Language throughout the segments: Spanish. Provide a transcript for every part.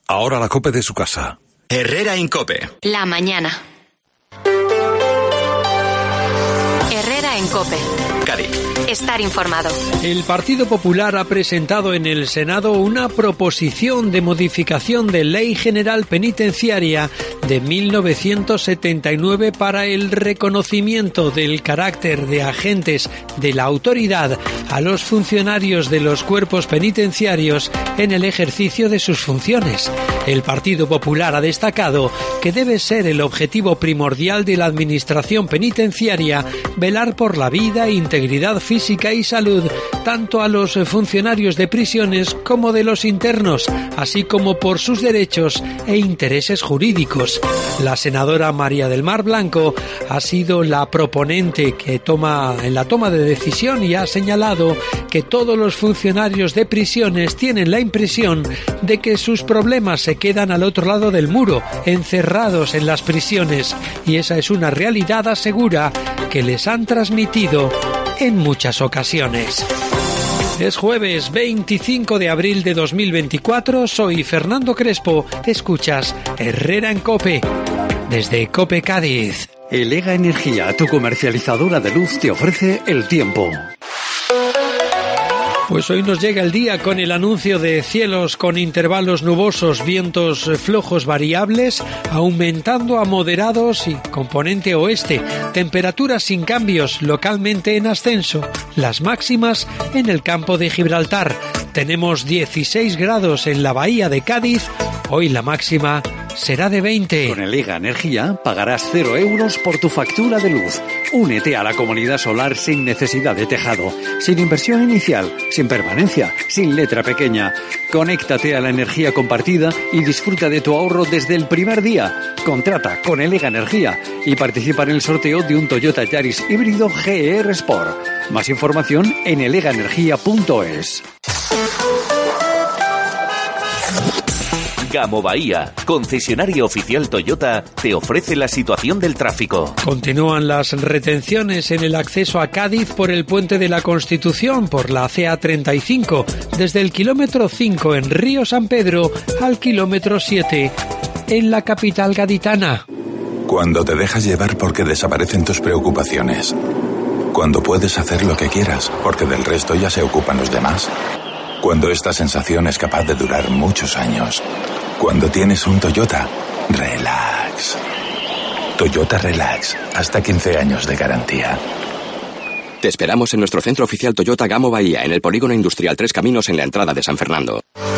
Ahora la COPE de su casa. Herrera Incope. La mañana. Herrera en COPE. Cádiz. Estar informado. El Partido Popular ha presentado en el Senado una proposición de modificación de Ley General Penitenciaria de 1979 para el reconocimiento del carácter de agentes de la autoridad a los funcionarios de los cuerpos penitenciarios en el ejercicio de sus funciones. El Partido Popular ha destacado que debe ser el objetivo primordial de la Administración penitenciaria velar por la vida, integridad física y salud tanto a los funcionarios de prisiones como de los internos, así como por sus derechos e intereses jurídicos. La senadora María del Mar Blanco ha sido la proponente que en la toma de decisión y ha señalado que todos los funcionarios de prisiones tienen la impresión de que sus problemas se quedan al otro lado del muro, encerrados en las prisiones, y esa es una realidad, asegura, que les han transmitido en muchas ocasiones. Es jueves 25 de abril de 2024, soy Fernando Crespo, escuchas Herrera en COPE, desde COPE Cádiz. Elega Energía, tu comercializadora de luz, te ofrece el tiempo. Pues hoy nos llega el día con el anuncio de cielos con intervalos nubosos, vientos flojos variables, aumentando a moderados y componente oeste, temperaturas sin cambios, localmente en ascenso, las máximas en el campo de Gibraltar. Tenemos 16 grados en la bahía de Cádiz, hoy la máxima será de 20. Con Elega Energía pagarás 0 euros por tu factura de luz. Únete a la comunidad solar sin necesidad de tejado, sin inversión inicial, sin permanencia, sin letra pequeña. Conéctate a la energía compartida y disfruta de tu ahorro desde el primer día. Contrata con Elega Energía y participa en el sorteo de un Toyota Yaris híbrido GR Sport. Más información en elegaenergia.es. Gamo Bahía, concesionario oficial Toyota, te ofrece la situación del tráfico. Continúan las retenciones en el acceso a Cádiz por el Puente de la Constitución, por la CA35, desde el kilómetro 5 en Río San Pedro al kilómetro 7 en la capital gaditana. Cuando te dejas llevar porque desaparecen tus preocupaciones. Cuando puedes hacer lo que quieras porque del resto ya se ocupan los demás. Cuando esta sensación es capaz de durar muchos años. Cuando tienes un Toyota, relax. Toyota Relax, hasta 15 años de garantía. Te esperamos en nuestro centro oficial Toyota Gamo Bahía, en el Polígono Industrial Tres Caminos, en la entrada de San Fernando.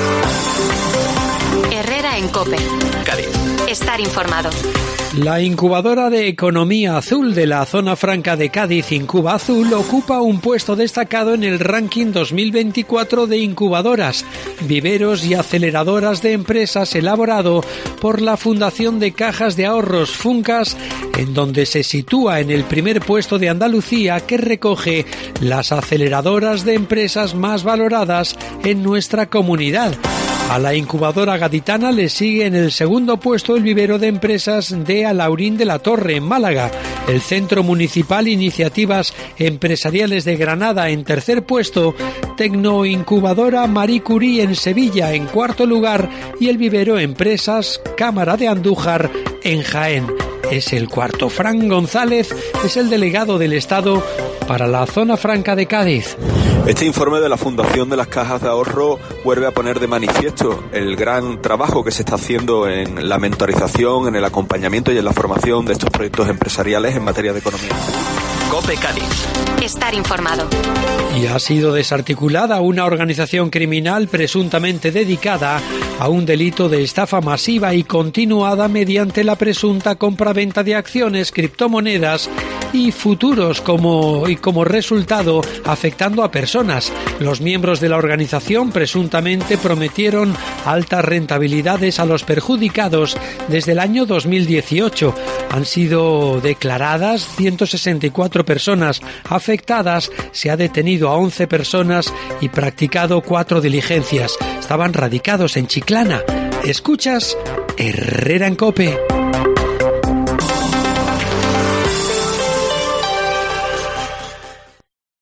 Herrera en COPE. Cádiz. Estar informado. La incubadora de economía azul de la zona franca de Cádiz, Incuba Azul, ocupa un puesto destacado en el ranking 2024 de incubadoras, viveros y aceleradoras de empresas elaborado por la Fundación de Cajas de Ahorros Funcas, en donde se sitúa en el primer puesto de Andalucía, que recoge las aceleradoras de empresas más valoradas en nuestra comunidad. A la incubadora gaditana le sigue en el segundo puesto el vivero de empresas de Alaurín de la Torre, en Málaga. El Centro Municipal Iniciativas Empresariales de Granada, en tercer puesto. Tecnoincubadora Marie Curie en Sevilla, en cuarto lugar. Y el vivero Empresas Cámara de Andújar, en Jaén. Es el cuarto. Fran González es el delegado del Estado para la zona franca de Cádiz. Este informe de la Fundación de las Cajas de Ahorro vuelve a poner de manifiesto el gran trabajo que se está haciendo en la mentorización, en el acompañamiento y en la formación de estos proyectos empresariales en materia de economía. COPE Cádiz. Estar informado. Y ha sido desarticulada una organización criminal presuntamente dedicada a un delito de estafa masiva y continuada mediante la presunta compraventa de acciones, criptomonedas y futuros como resultado afectando a personas. Los miembros de la organización presuntamente prometieron altas rentabilidades a los perjudicados desde el año 2018. Han sido declaradas 164 personas afectadas, se ha detenido a 11 personas y practicado 4 diligencias. Estaban radicados en Chiclana. Escuchas Herrera en COPE.